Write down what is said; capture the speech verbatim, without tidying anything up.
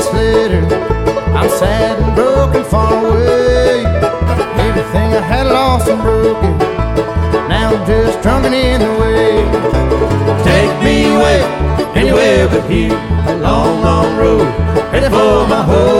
this letter, I'm sad and broken far away. Everything I had lost and broken, now I'm just drunken in the way. Take me away, anywhere but here, a long, long road, headed for my home.